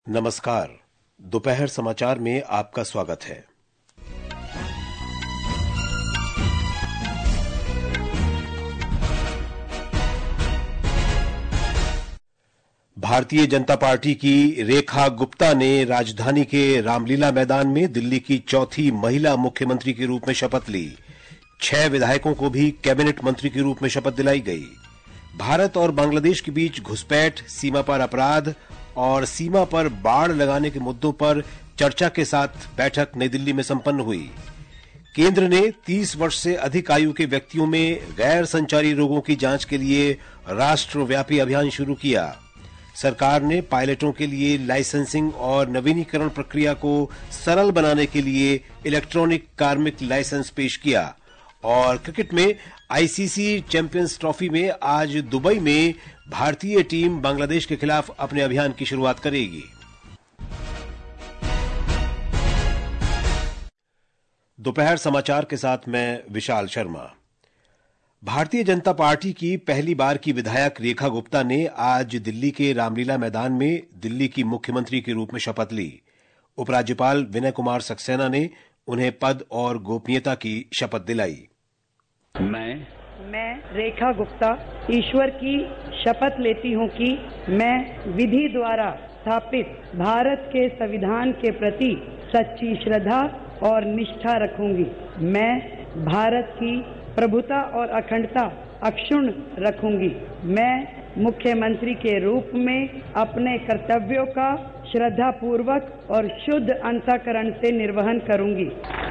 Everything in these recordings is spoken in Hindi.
नमस्कार। दोपहर समाचार में आपका स्वागत है। भारतीय जनता पार्टी की रेखा गुप्ता ने राजधानी के रामलीला मैदान में दिल्ली की चौथी महिला मुख्यमंत्री के रूप में शपथ ली। 6 विधायकों को भी कैबिनेट मंत्री के रूप में शपथ दिलाई गई। भारत और बांग्लादेश के बीच घुसपैठ, सीमा पर अपराध और सीमा पर बाड़ लगाने के मुद्दों पर चर्चा के साथ बैठक नई दिल्ली में संपन्न हुई। केंद्र ने 30 वर्ष से अधिक आयु के व्यक्तियों में गैर संचारी रोगों की जांच के लिए राष्ट्रव्यापी अभियान शुरू किया। सरकार ने पायलटों के लिए लाइसेंसिंग और नवीनीकरण प्रक्रिया को सरल बनाने के लिए इलेक्ट्रॉनिक कार्मिक लाइसेंस पेश किया। और क्रिकेट में आईसीसी चैंपियंस ट्रॉफी में आज दुबई में भारतीय टीम बांग्लादेश के खिलाफ अपने अभियान की शुरुआत करेगी। दोपहर समाचार के साथ मैं विशाल शर्मा। भारतीय जनता पार्टी की पहली बार की विधायक रेखा गुप्ता ने आज दिल्ली के रामलीला मैदान में दिल्ली की मुख्यमंत्री के रूप में शपथ ली। उपराज्यपाल विनय कुमार सक्सेना ने उन्हें पद और गोपनीयता की शपथ दिलाई। मैं रेखा गुप्ता ईश्वर की शपथ लेती हूं कि मैं विधि द्वारा स्थापित भारत के संविधान के प्रति सच्ची श्रद्धा और निष्ठा रखूंगी। मैं भारत की प्रभुता और अखंडता अक्षुण्ण रखूंगी। मैं मुख्यमंत्री के रूप में अपने कर्तव्यों का श्रद्धापूर्वक और शुद्ध अंतःकरण से निर्वहन करूंगी।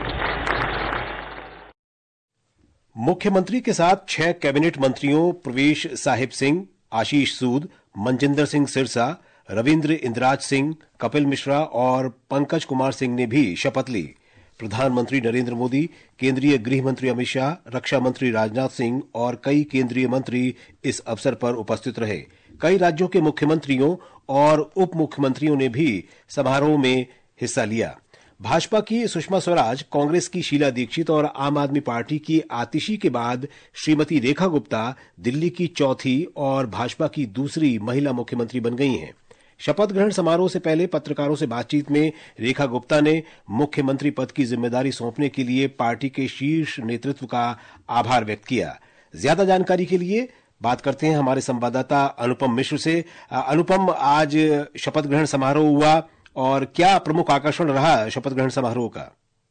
मुख्यमंत्री के साथ 6 कैबिनेट मंत्रियों प्रवेश साहिब सिंह, आशीष सूद, मनजिंदर सिंह सिरसा, रविंद्र इंद्राज सिंह, कपिल मिश्रा और पंकज कुमार सिंह ने भी शपथ ली। प्रधानमंत्री नरेंद्र मोदी, केंद्रीय गृह मंत्री अमित शाह, रक्षा मंत्री राजनाथ सिंह और कई केंद्रीय मंत्री इस अवसर पर उपस्थित रहे। कई राज्यों के मुख्यमंत्रियों और उप मुख्यमंत्रियों ने भी समारोह में हिस्सा लिया। भाजपा की सुषमा स्वराज, कांग्रेस की शीला दीक्षित और आम आदमी पार्टी की आतिशी के बाद श्रीमती रेखा गुप्ता दिल्ली की चौथी और भाजपा की दूसरी महिला मुख्यमंत्री बन गई हैं। शपथ ग्रहण समारोह से पहले पत्रकारों से बातचीत में रेखा गुप्ता ने मुख्यमंत्री पद की जिम्मेदारी सौंपने के लिए पार्टी के शीर्ष नेतृत्व का आभार व्यक्त किया। ज्यादा जानकारी के लिए बात करते हैं हमारे संवाददाता अनुपम मिश्र से। अनुपम, आज शपथ ग्रहण समारोह हुआ और क्या प्रमुख आकर्षण रहा शपथ ग्रहण समारोह का?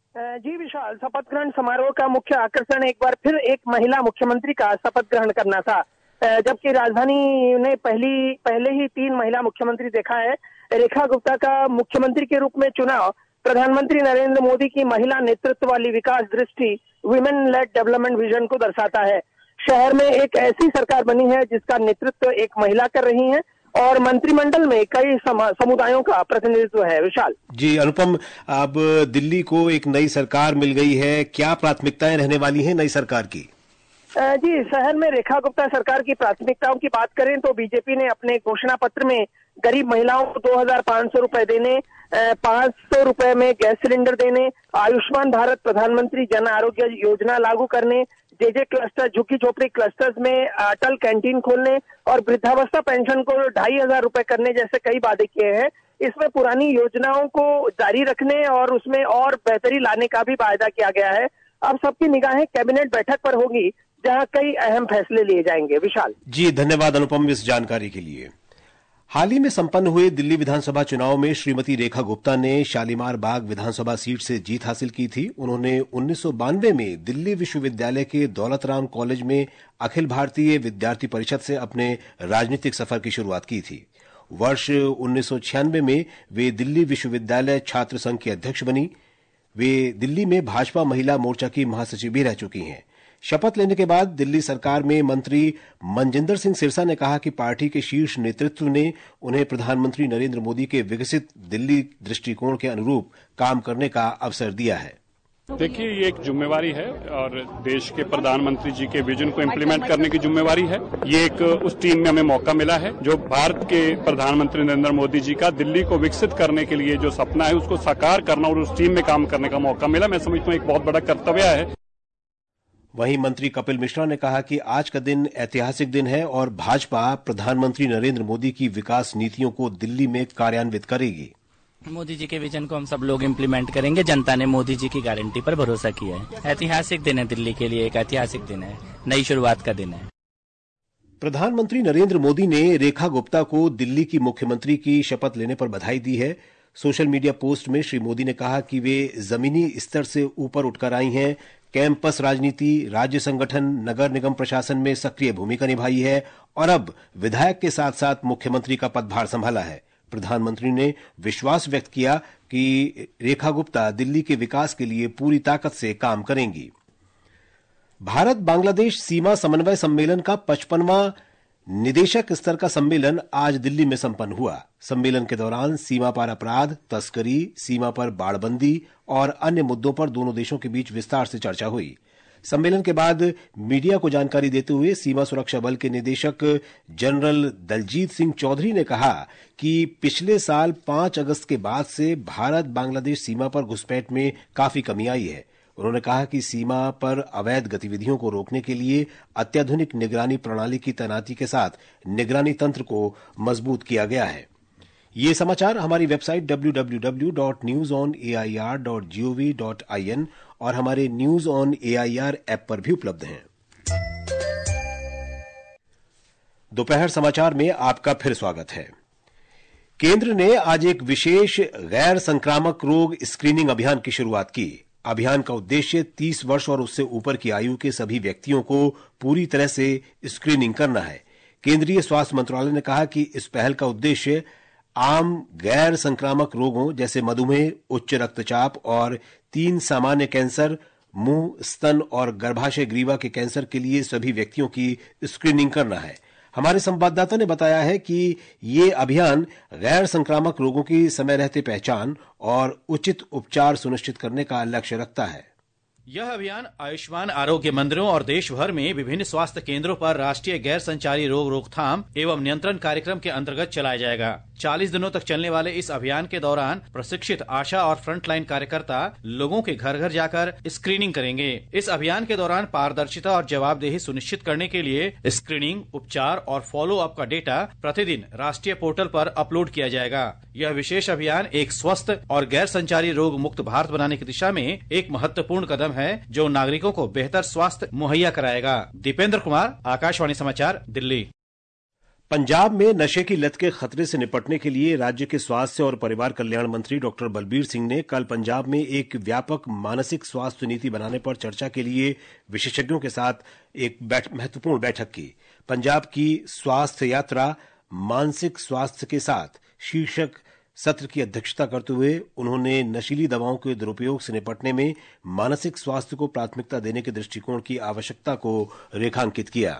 जी विशाल, शपथ ग्रहण समारोह का मुख्य आकर्षण एक बार फिर एक महिला मुख्यमंत्री का शपथ ग्रहण करना था। जबकि राजधानी ने पहले ही 3 महिला मुख्यमंत्री देखा है। रेखा गुप्ता का मुख्यमंत्री के रूप में चुनाव प्रधानमंत्री नरेंद्र मोदी की महिला नेतृत्व वाली विकास दृष्टि विमेन लेड डेवलपमेंट विजन को दर्शाता है। शहर में एक ऐसी सरकार बनी है जिसका नेतृत्व एक महिला कर रही है और मंत्रिमंडल में कई समुदायों का प्रतिनिधित्व है। विशाल जी। अनुपम, अब दिल्ली को एक नई सरकार मिल गई है, क्या प्राथमिकताएं रहने वाली हैं नई सरकार की? जी, शहर में रेखा गुप्ता सरकार की प्राथमिकताओं की बात करें तो बीजेपी ने अपने घोषणा पत्र में गरीब महिलाओं को 2,500 रुपए देने, 500 रुपए में गैस सिलेंडर देने, आयुष्मान भारत प्रधानमंत्री जन आरोग्य योजना लागू करने, जेजे क्लस्टर, झुग्गी झोपड़ी क्लस्टर्स में अटल कैंटीन खोलने और वृद्धावस्था पेंशन को 2,500 रुपए करने जैसे कई वादे किए हैं। इसमें पुरानी योजनाओं को जारी रखने और उसमें और बेहतरी लाने का भी वायदा किया गया है। अब सबकी निगाहें कैबिनेट बैठक पर होगी जहां कई अहम फैसले लिए जाएंगे। विशाल जी, धन्यवाद अनुपम इस जानकारी के लिए। हाल ही में संपन्न हुए दिल्ली विधानसभा चुनाव में श्रीमती रेखा गुप्ता ने शालीमार बाग विधानसभा सीट से जीत हासिल की थी। उन्होंने 1992 में दिल्ली विश्वविद्यालय के दौलत राम कॉलेज में अखिल भारतीय विद्यार्थी परिषद से अपने राजनीतिक सफर की शुरुआत की थी। वर्ष 1996 में वे दिल्ली विश्वविद्यालय छात्र संघ की अध्यक्ष बनी। वे दिल्ली में भाजपा महिला मोर्चा की महासचिव भी रह चुकी हैं। शपथ लेने के बाद दिल्ली सरकार में मंत्री मनजिंदर सिंह सिरसा ने कहा कि पार्टी के शीर्ष नेतृत्व ने उन्हें प्रधानमंत्री नरेंद्र मोदी के विकसित दिल्ली दृष्टिकोण के अनुरूप काम करने का अवसर दिया है। देखिए, ये एक जिम्मेवारी है और देश के प्रधानमंत्री जी के विजन को इम्प्लीमेंट करने की जिम्मेवारी है। ये एक उस टीम में हमें मौका मिला है जो भारत के प्रधानमंत्री नरेंद्र मोदी जी का दिल्ली को विकसित करने के लिए जो सपना है उसको साकार करना और उस टीम में काम करने का मौका मिला। मैं समझता हूँ एक बहुत बड़ा कर्तव्य है। वहीं मंत्री कपिल मिश्रा ने कहा कि आज का दिन ऐतिहासिक दिन है और भाजपा प्रधानमंत्री नरेंद्र मोदी की विकास नीतियों को दिल्ली में कार्यान्वित करेगी। मोदी जी के विजन को हम सब लोग इम्प्लीमेंट करेंगे। जनता ने मोदी जी की गारंटी पर भरोसा किया है। ऐतिहासिक दिन है, दिल्ली के लिए एक ऐतिहासिक दिन है, नई शुरुआत का दिन है। प्रधानमंत्री नरेंद्र मोदी ने रेखा गुप्ता को दिल्ली की मुख्यमंत्री की शपथ लेने पर बधाई दी है। सोशल मीडिया पोस्ट में श्री मोदी ने कहा कि वे जमीनी स्तर से ऊपर उठकर आई हैं, कैंपस राजनीति, राज्य संगठन, नगर निगम प्रशासन में सक्रिय भूमिका निभाई है और अब विधायक के साथ साथ मुख्यमंत्री का पदभार संभाला है। प्रधानमंत्री ने विश्वास व्यक्त किया कि रेखा गुप्ता दिल्ली के विकास के लिए पूरी ताकत से काम करेंगी। भारत बांग्लादेश सीमा समन्वय सम्मेलन का 55वां निदेशक स्तर का सम्मेलन आज दिल्ली में संपन्न हुआ। सम्मेलन के दौरान सीमा पार अपराध, तस्करी, सीमा पर बाड़बंदी और अन्य मुद्दों पर दोनों देशों के बीच विस्तार से चर्चा हुई। सम्मेलन के बाद मीडिया को जानकारी देते हुए सीमा सुरक्षा बल के निदेशक जनरल दलजीत सिंह चौधरी ने कहा कि पिछले साल 5 अगस्त के बाद से भारत बांग्लादेश सीमा पर घुसपैठ में काफी कमी आई है। उन्होंने कहा कि सीमा पर अवैध गतिविधियों को रोकने के लिए अत्याधुनिक निगरानी प्रणाली की तैनाती के साथ निगरानी तंत्र को मजबूत किया गया है। ये समाचार हमारी वेबसाइट www.newsonair.gov.in और हमारे न्यूज ऑन एआईआर ऐप पर भी उपलब्ध हैं। दोपहर समाचार में आपका फिर स्वागत है। केंद्र ने आज एक विशेष गैर संक्रामक रोग स्क्रीनिंग अभियान की शुरुआत की। अभियान का उद्देश्य 30 वर्ष और उससे ऊपर की आयु के सभी व्यक्तियों को पूरी तरह से स्क्रीनिंग करना है। केंद्रीय स्वास्थ्य मंत्रालय ने कहा कि इस पहल का उद्देश्य आम गैर संक्रामक रोगों जैसे मधुमेह, उच्च रक्तचाप और 3 सामान्य कैंसर, मुंह, स्तन और गर्भाशय ग्रीवा के कैंसर के लिए सभी व्यक्तियों की स्क्रीनिंग करना है। हमारे संवाददाता ने बताया है कि ये अभियान गैर संक्रामक रोगों की समय रहते पहचान और उचित उपचार सुनिश्चित करने का लक्ष्य रखता है। यह अभियान आयुष्मान आरोग्य मंदिरों और देश भर में विभिन्न स्वास्थ्य केंद्रों पर राष्ट्रीय गैर संचारी रोग रोकथाम एवं नियंत्रण कार्यक्रम के अंतर्गत चलाया जाएगा। 40 दिनों तक चलने वाले इस अभियान के दौरान प्रशिक्षित आशा और फ्रंटलाइन कार्यकर्ता लोगों के घर घर जाकर स्क्रीनिंग करेंगे। इस अभियान के दौरान पारदर्शिता और जवाबदेही सुनिश्चित करने के लिए स्क्रीनिंग, उपचार और फॉलो अप का डेटा प्रतिदिन राष्ट्रीय पोर्टल पर अपलोड किया जाएगा। यह विशेष अभियान एक स्वस्थ और गैर संचारी रोग मुक्त भारत बनाने की दिशा में एक महत्वपूर्ण कदम है जो नागरिकों को बेहतर स्वास्थ्य मुहैया कराएगा। दीपेंद्र कुमार, आकाशवाणी समाचार, दिल्ली। पंजाब में नशे की लत के खतरे से निपटने के लिए राज्य के स्वास्थ्य और परिवार कल्याण मंत्री डॉक्टर बलबीर सिंह ने कल पंजाब में एक व्यापक मानसिक स्वास्थ्य नीति बनाने पर चर्चा के लिए विशेषज्ञों के साथ एक महत्वपूर्ण बैठक की। पंजाब की स्वास्थ्य यात्रा मानसिक स्वास्थ्य के साथ शीर्षक सत्र की अध्यक्षता करते हुए उन्होंने नशीली दवाओं के दुरुपयोग से निपटने में मानसिक स्वास्थ्य को प्राथमिकता देने के दृष्टिकोण की आवश्यकता को रेखांकित किया।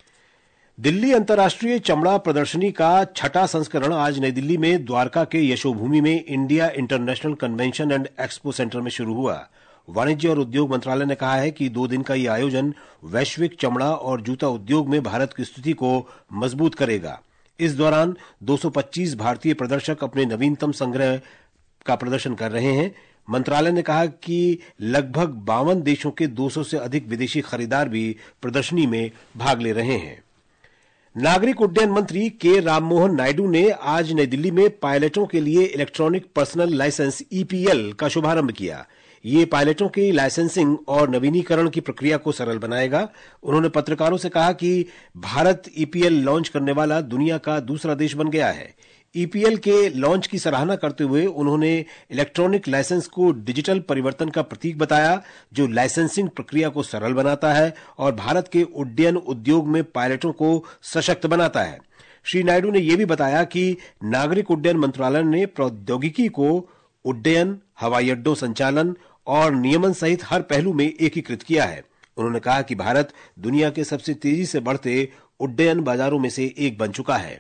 दिल्ली अंतर्राष्ट्रीय चमड़ा प्रदर्शनी का 6वां संस्करण आज नई दिल्ली में द्वारका के यशोभूमि में India International Convention and Expo Centre में शुरू हुआ। वाणिज्य और उद्योग मंत्रालय ने कहा है कि 2 दिन का यह आयोजन वैश्विक चमड़ा और जूता उद्योग में भारत की स्थिति को मजबूत करेगा। इस दौरान 225 भारतीय प्रदर्शक अपने नवीनतम संग्रह का प्रदर्शन कर रहे हैं। मंत्रालय ने कहा कि लगभग 52 देशों के 200 से अधिक विदेशी खरीदार भी प्रदर्शनी में भाग ले रहे हैं। नागरिक उड्डयन मंत्री के राममोहन नायडू ने आज नई दिल्ली में पायलटों के लिए इलेक्ट्रॉनिक पर्सनल लाइसेंस ईपीएल का शुभारंभ किया। ये पायलटों की लाइसेंसिंग और नवीनीकरण की प्रक्रिया को सरल बनाएगा। उन्होंने पत्रकारों से कहा कि भारत ईपीएल लॉन्च करने वाला दुनिया का दूसरा देश बन गया है। ईपीएल के लॉन्च की सराहना करते हुए उन्होंने इलेक्ट्रॉनिक लाइसेंस को डिजिटल परिवर्तन का प्रतीक बताया जो लाइसेंसिंग प्रक्रिया को सरल बनाता है और भारत के उड्डयन उद्योग में पायलटों को सशक्त बनाता है। श्री नायडू ने यह भी बताया कि नागरिक उड्डयन मंत्रालय ने प्रौद्योगिकी को उड्डयन, हवाई अड्डों संचालन और नियमन सहित हर पहलू में एकीकृत किया है। उन्होंने कहा कि भारत दुनिया के सबसे तेजी से बढ़ते उड्डयन बाजारों में से एक बन चुका है।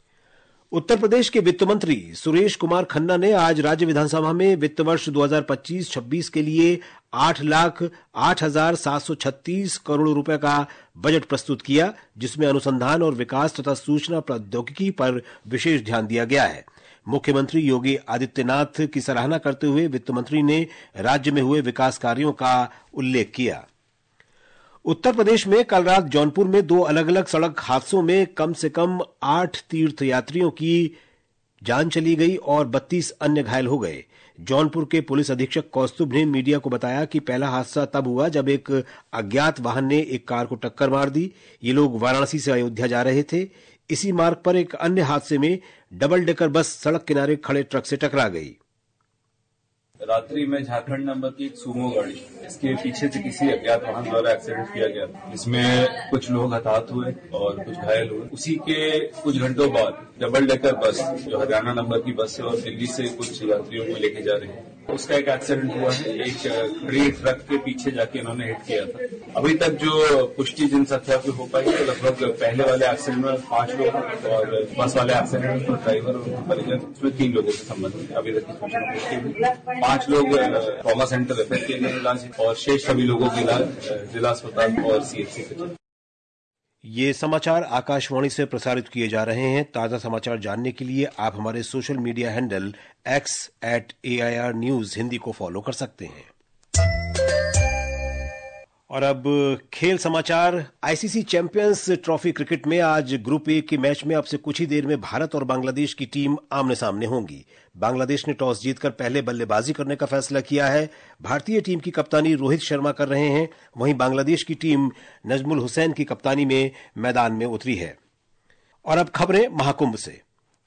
उत्तर प्रदेश के वित्त मंत्री सुरेश कुमार खन्ना ने आज राज्य विधानसभा में वित्त वर्ष 2025-26 के लिए 8,08,736 करोड़ रुपए का बजट प्रस्तुत किया, जिसमें अनुसंधान और विकास तथा सूचना प्रौद्योगिकी पर विशेष ध्यान दिया गया है। मुख्यमंत्री योगी आदित्यनाथ की सराहना करते हुए वित्त मंत्री ने राज्य में हुए विकास कार्यों का उल्लेख किया। उत्तर प्रदेश में कल रात जौनपुर में 2 अलग अलग सड़क हादसों में कम से कम 8 तीर्थयात्रियों की जान चली गई और 32 अन्य घायल हो गए। जौनपुर के पुलिस अधीक्षक कौस्तुभ ने मीडिया को बताया कि पहला हादसा तब हुआ जब एक अज्ञात वाहन ने एक कार को टक्कर मार दी। ये लोग वाराणसी से अयोध्या जा रहे थे। इसी मार्ग पर एक अन्य हादसे में डबल डेकर बस सड़क किनारे खड़े ट्रक से टकरा गई। रात्रि में झारखंड नंबर की एक सुमो गाड़ी, इसके पीछे से किसी अज्ञात वाहन द्वारा एक्सीडेंट किया गया, जिसमें कुछ लोग हताहत हुए और कुछ घायल हुए। उसी के कुछ घंटों बाद डबल डेकर बस, जो हरियाणा नंबर की बस है और दिल्ली से कुछ यात्रियों को लेके जा रही है, उसका एक एक्सीडेंट हुआ है। एक खड़ी ट्रक के पीछे जाके इन्होंने हिट किया था। अभी तक जो पुष्टि जिन संख्या की हो पाई है, लगभग पहले वाले एक्सीडेंट में 5 लोग और बस वाले एक्सीडेंट में ड्राइवर और परिजन, उसमें 3 लोगों के संबंध में अभी तक की सूचना पुष्टि हुई। 5 लोग ट्रॉमा सेंटर रेफर किए गए इलाज और शेष सभी लोगों के इलाज जिला अस्पताल और सीएचसी से चल। ये समाचार आकाशवाणी से प्रसारित किए जा रहे हैं। ताजा समाचार जानने के लिए आप हमारे social media handle x@AIR News Hindi को फॉलो कर सकते हैं। और अब खेल समाचार। आईसीसी चैंपियंस ट्रॉफी क्रिकेट में आज ग्रुप ए के मैच में अब से कुछ ही देर में भारत और बांग्लादेश की टीम आमने सामने होंगी। बांग्लादेश ने टॉस जीतकर पहले बल्लेबाजी करने का फैसला किया है। भारतीय टीम की कप्तानी रोहित शर्मा कर रहे हैं। वहीं बांग्लादेश की टीम नजमुल हुसैन की कप्तानी में मैदान में उतरी है। और अब खबरें महाकुंभ से।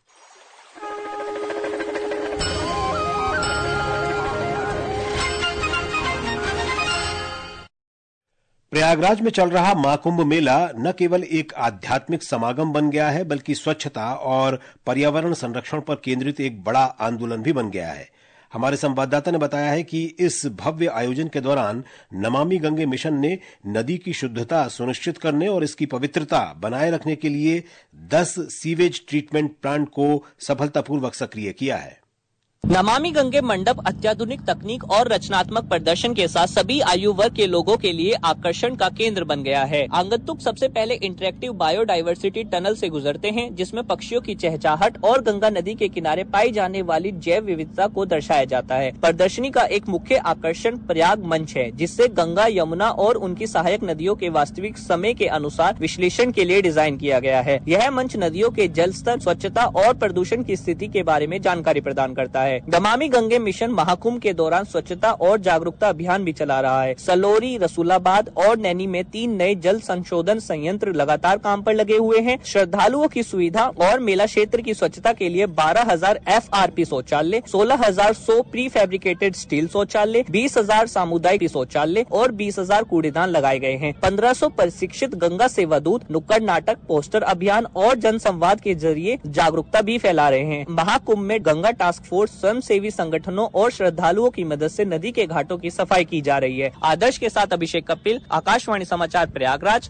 प्रयागराज में चल रहा महाकुंभ मेला न केवल एक आध्यात्मिक समागम बन गया है, बल्कि स्वच्छता और पर्यावरण संरक्षण पर केंद्रित एक बड़ा आंदोलन भी बन गया है। हमारे संवाददाता ने बताया है कि इस भव्य आयोजन के दौरान नमामि गंगे मिशन ने नदी की शुद्धता सुनिश्चित करने और इसकी पवित्रता बनाए रखने के लिए 10 सीवेज ट्रीटमेंट प्लांट को सफलतापूर्वक सक्रिय किया है। नमामि गंगे मंडप अत्याधुनिक तकनीक और रचनात्मक प्रदर्शन के साथ सभी आयु वर्ग के लोगों के लिए आकर्षण का केंद्र बन गया है। आगंतुक सबसे पहले इंटरेक्टिव बायोडायवर्सिटी टनल से गुजरते हैं, जिसमें पक्षियों की चहचहाहट और गंगा नदी के किनारे पाई जाने वाली जैव विविधता को दर्शाया जाता है। प्रदर्शनी का एक मुख्य आकर्षण प्रयाग मंच है, जिससे गंगा, यमुना और उनकी सहायक नदियों के वास्तविक समय के अनुसार विश्लेषण के लिए डिजाइन किया गया है। यह मंच नदियों के जल स्तर, स्वच्छता और प्रदूषण की स्थिति के बारे में जानकारी प्रदान करता है। नमामि गंगे मिशन महाकुंभ के दौरान स्वच्छता और जागरूकता अभियान भी चला रहा है। सलोरी, रसूलाबाद और नैनी में 3 नए जल संशोधन संयंत्र लगातार काम पर लगे हुए हैं। श्रद्धालुओं की सुविधा और मेला क्षेत्र की स्वच्छता के लिए 12,000 FRP शौचालय, 16,100 प्री फैब्रिकेटेड स्टील शौचालय, 20,000 सामुदायिक शौचालय और 20,000 कूड़ेदान लगाए गए हैं। 1500 प्रशिक्षित गंगा सेवा दूत नुक्कड़ नाटक, पोस्टर अभियान और जन संवाद के जरिए जागरूकता भी फैला रहे हैं। महाकुंभ में गंगा टास्क फोर्स, स्वयंसेवी संगठनों और श्रद्धालुओं की मदद से नदी के घाटों की सफाई की जा रही है। आदर्श के साथ अभिषेक कपिल, आकाशवाणी समाचार, Prayagraj.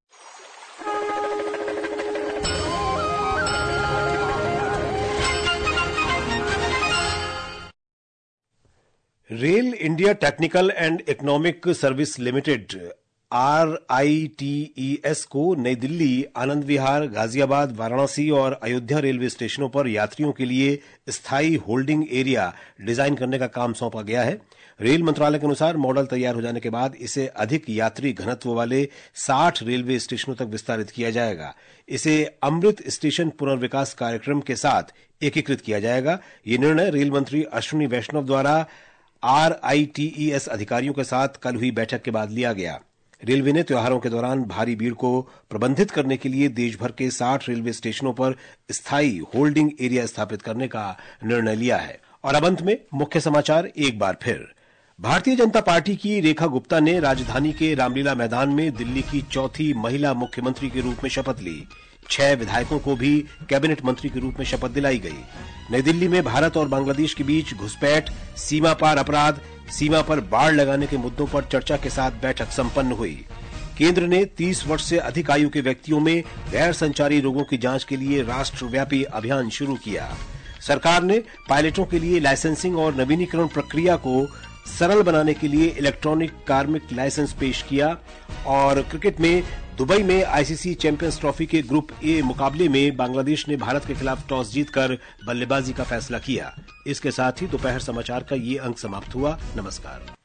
Rail India technical and economic service limited RITES को नई दिल्ली, आनंद विहार, गाजियाबाद, वाराणसी और अयोध्या रेलवे स्टेशनों पर यात्रियों के लिए स्थायी होल्डिंग एरिया डिजाइन करने का काम सौंपा गया है। रेल मंत्रालय के अनुसार मॉडल तैयार हो जाने के बाद इसे अधिक यात्री घनत्व वाले 60 रेलवे स्टेशनों तक विस्तारित किया जाएगा। इसे अमृत स्टेशन पुनर्विकास कार्यक्रम के साथ एकीकृत किया जाएगा। ये निर्णय रेल मंत्री अश्विनी वैष्णव द्वारा RITES अधिकारियों के साथ कल हुई बैठक के बाद लिया गया। रेलवे ने त्योहारों के दौरान भारी भीड़ को प्रबंधित करने के लिए देश भर के 60 रेलवे स्टेशनों पर स्थायी होल्डिंग एरिया स्थापित करने का निर्णय लिया है। और अब अंत में मुख्य समाचार एक बार फिर। भारतीय जनता पार्टी की रेखा गुप्ता ने राजधानी के रामलीला मैदान में दिल्ली की चौथी महिला मुख्यमंत्री के रूप में शपथ ली। 6 विधायकों को भी कैबिनेट मंत्री के रूप में शपथ दिलाई गई। नई दिल्ली में भारत और बांग्लादेश के बीच घुसपैठ, सीमा पार अपराध, सीमा पर बाड़ लगाने के मुद्दों पर चर्चा के साथ बैठक संपन्न हुई। केंद्र ने 30 वर्ष से अधिक आयु के व्यक्तियों में गैर संचारी रोगों की जांच के लिए राष्ट्रव्यापी अभियान शुरू किया। सरकार ने पायलटों के लिए लाइसेंसिंग और नवीनीकरण प्रक्रिया को सरल बनाने के लिए इलेक्ट्रॉनिक कार्मिक लाइसेंस पेश किया। और क्रिकेट में दुबई में आईसीसी चैंपियंस ट्रॉफी के ग्रुप ए मुकाबले में बांग्लादेश ने भारत के खिलाफ टॉस जीतकर बल्लेबाजी का फैसला किया। इसके साथ ही दोपहर समाचार का ये अंक समाप्त हुआ। नमस्कार।